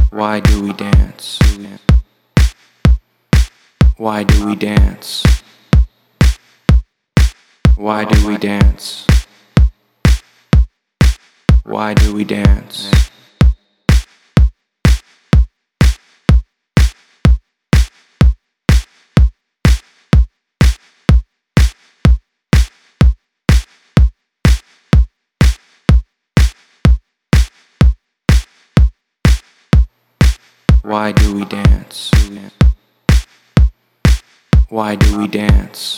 Why do we dance? Why do we dance? Why do we dance? Why do we dance? Why do we dance? Why do we dance?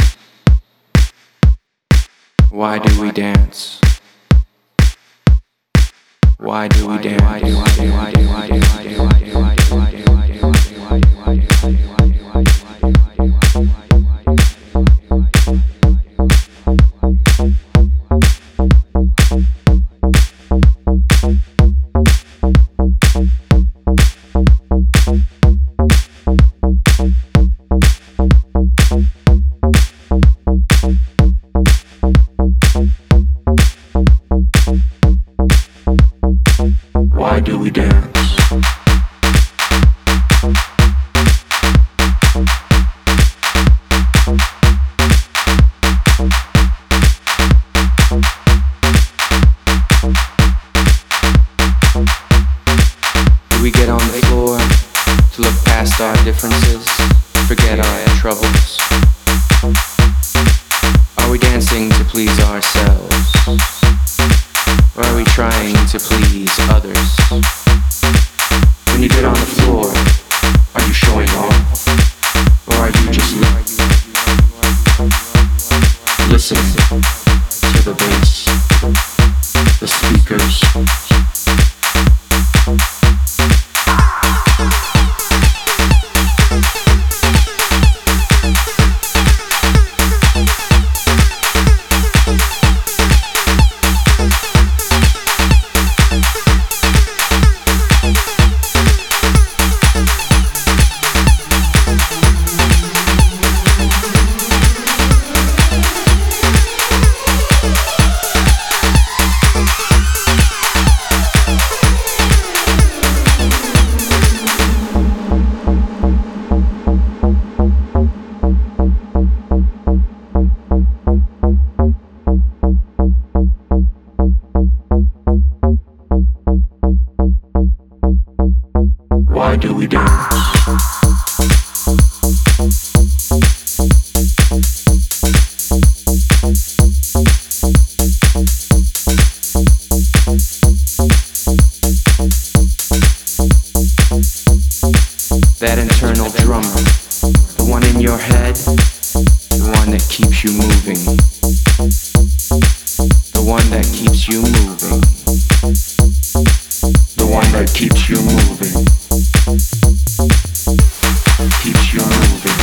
Why do we dance? Why do we dance? Why do we dance? Do we get on the floor to look past our differences, forget our troubles? Are we dancing to please ourselves? Or are we trying to please others? When you get on the floor, are you showing off? Or are you just listening to the bass, the speakers? Why do we dance? That internal drummer, the one in your head, the one that keeps you moving, the one that keeps you moving, the one that keeps you moving, keeps you moving.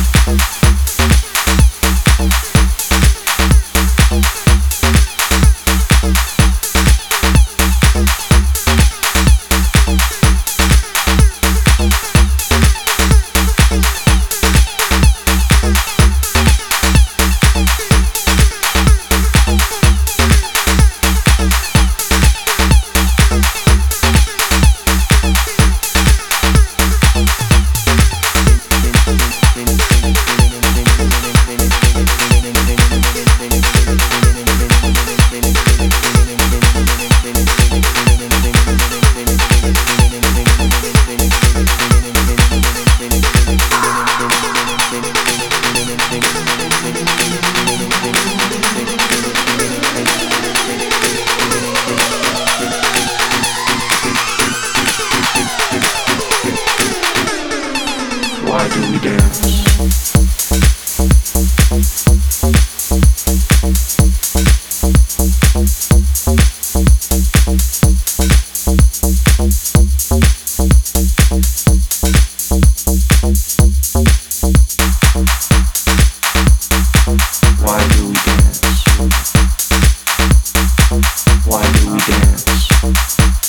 Why do we dance? Why do we dance? Why do we dance?